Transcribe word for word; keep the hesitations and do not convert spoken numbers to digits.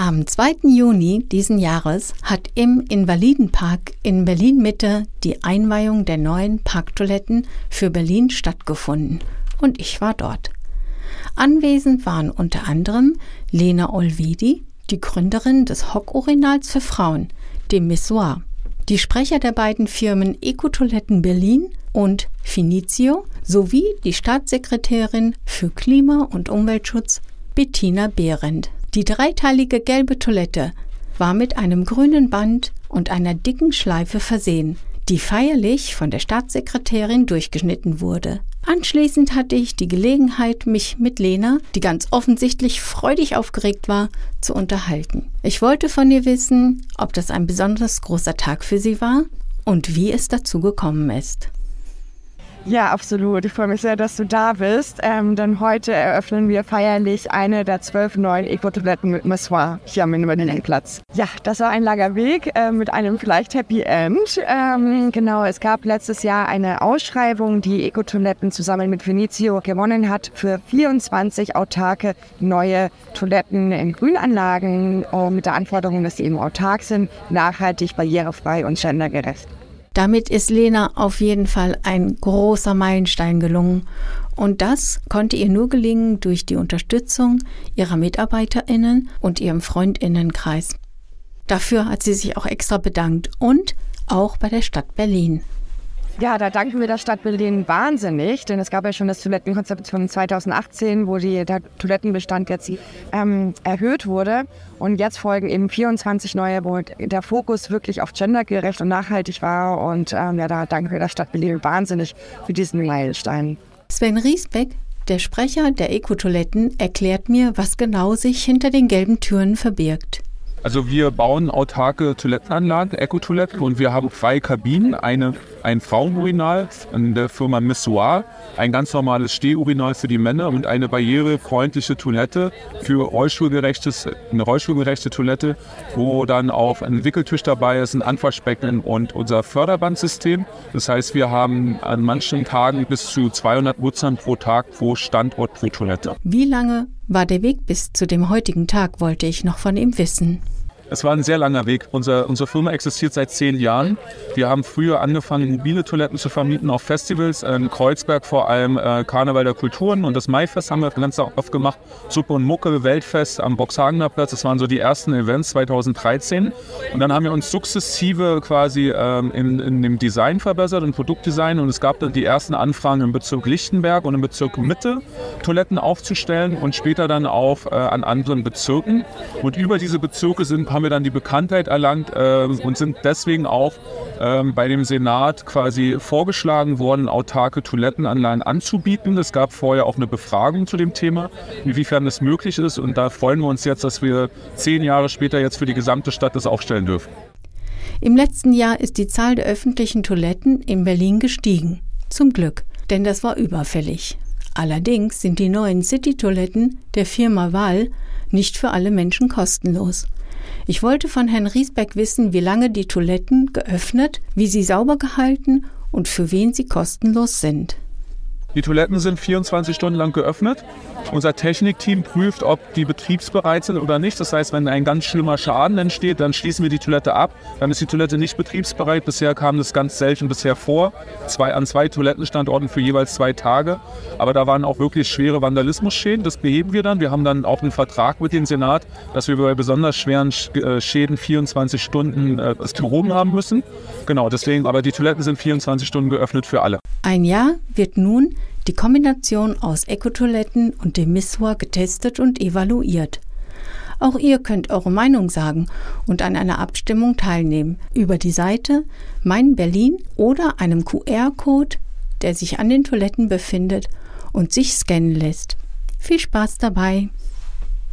Am zweiten Juni diesen Jahres hat im Invalidenpark in Berlin-Mitte die Einweihung der neuen Parktoiletten für Berlin stattgefunden und ich war dort. Anwesend waren unter anderem Lena Olvedi, die Gründerin des Hock-Urinals für Frauen, dem Missoir, die Sprecher der beiden Firmen Ecotoiletten Berlin und Finizio sowie die Staatssekretärin für Klima- und Umweltschutz Bettina Behrendt. Die dreiteilige gelbe Toilette war mit einem grünen Band und einer dicken Schleife versehen, die feierlich von der Staatssekretärin durchgeschnitten wurde. Anschließend hatte ich die Gelegenheit, mich mit Lena, die ganz offensichtlich freudig aufgeregt war, zu unterhalten. Ich wollte von ihr wissen, ob das ein besonders großer Tag für sie war und wie es dazu gekommen ist. Ja, absolut. Ich freue mich sehr, dass du da bist, ähm, denn heute eröffnen wir feierlich eine der zwölf neuen Ecotoiletten mit Missoir hier am Invalidenplatz. Ja, das war ein langer Weg äh, mit einem vielleicht Happy End. Ähm, genau, es gab letztes Jahr eine Ausschreibung, die Ecotoiletten zusammen mit Finizio gewonnen hat für vierundzwanzig autarke neue Toiletten in Grünanlagen äh, mit der Anforderung, dass sie eben autark sind, nachhaltig, barrierefrei und gendergerecht. Damit ist Lena auf jeden Fall ein großer Meilenstein gelungen. Und das konnte ihr nur gelingen durch die Unterstützung ihrer MitarbeiterInnen und ihrem FreundInnenkreis. Dafür hat sie sich auch extra bedankt und auch bei der Stadt Berlin. Ja, da danken wir der Stadt Berlin wahnsinnig, denn es gab ja schon das Toilettenkonzept von zweitausendachtzehn, wo die, der Toilettenbestand jetzt ähm, erhöht wurde. Und jetzt folgen eben vierundzwanzig neue, wo der Fokus wirklich auf gendergerecht und nachhaltig war. Und ähm, ja, da danken wir der Stadt Berlin wahnsinnig für diesen Meilenstein. Sven Riesbeck, der Sprecher der Ecotoiletten, erklärt mir, was genau sich hinter den gelben Türen verbirgt. Also wir bauen autarke Toilettenanlagen, Ecotoiletten, und wir haben zwei Kabinen, eine, ein Frauenurinal in der Firma Missoir, ein ganz normales Stehurinal für die Männer und eine barrierefreundliche Toilette für rollstuhlgerechtes, eine rollstuhlgerechte Toilette, wo dann auch ein Wickeltisch dabei ist, ein Anfassbecken und unser Förderbandsystem. Das heißt, wir haben an manchen Tagen bis zu zweihundert Nutzern pro Tag pro Standort pro Toilette. Wie lange war der Weg bis zu dem heutigen Tag, wollte ich noch von ihm wissen. Es war ein sehr langer Weg. Unser, unsere Firma existiert seit zehn Jahren. Wir haben früher angefangen, mobile Toiletten zu vermieten auf Festivals. In Kreuzberg vor allem äh, Karneval der Kulturen und das Maifest haben wir ganz oft gemacht. Suppe und Mucke, Weltfest am Boxhagener Platz. Das waren so die ersten Events zweitausenddreizehn. Und dann haben wir uns sukzessive quasi ähm, in, in dem Design verbessert, im Produktdesign. Und es gab dann die ersten Anfragen im Bezirk Lichtenberg und im Bezirk Mitte, Toiletten aufzustellen und später dann auch äh, an anderen Bezirken. Und über diese Bezirke sind haben wir dann die Bekanntheit erlangt äh, und sind deswegen auch äh, bei dem Senat quasi vorgeschlagen worden, autarke Toilettenanlagen anzubieten. Es gab vorher auch eine Befragung zu dem Thema, inwiefern das möglich ist. Und da freuen wir uns jetzt, dass wir zehn Jahre später jetzt für die gesamte Stadt das aufstellen dürfen. Im letzten Jahr ist die Zahl der öffentlichen Toiletten in Berlin gestiegen. Zum Glück, denn das war überfällig. Allerdings sind die neuen City-Toiletten der Firma Wall nicht für alle Menschen kostenlos. Ich wollte von Herrn Riesbeck wissen, wie lange die Toiletten geöffnet, wie sie sauber gehalten und für wen sie kostenlos sind. Die Toiletten sind vierundzwanzig Stunden lang geöffnet. Unser Technikteam prüft, ob die betriebsbereit sind oder nicht. Das heißt, wenn ein ganz schlimmer Schaden entsteht, dann schließen wir die Toilette ab. Dann ist die Toilette nicht betriebsbereit. Bisher kam das ganz selten bisher vor. Zwei, an zwei Toilettenstandorten für jeweils zwei Tage. Aber da waren auch wirklich schwere Vandalismusschäden. Das beheben wir dann. Wir haben dann auch einen Vertrag mit dem Senat, dass wir bei besonders schweren Schäden vierundzwanzig Stunden äh, das Strom haben müssen. Genau, deswegen. Aber die Toiletten sind vierundzwanzig Stunden geöffnet für alle. Ein Jahr wird nun die Kombination aus Ecotoiletten und dem Missoir getestet und evaluiert. Auch ihr könnt eure Meinung sagen und an einer Abstimmung teilnehmen über die Seite Mein Berlin oder einem Q R-Code, der sich an den Toiletten befindet und sich scannen lässt. Viel Spaß dabei!